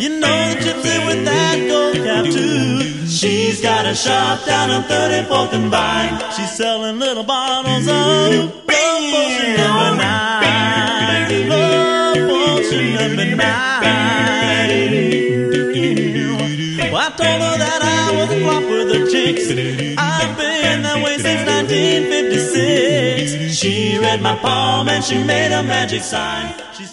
You know the gypsy with that gold cap too. She's got a shop down on 34th and Vine. She's selling little bottles of love potion number 9. Love potion number 9. Well, I told her that I was a flop with the chicks. I've been that way since 1956. She read my palm and she made a magic sign. She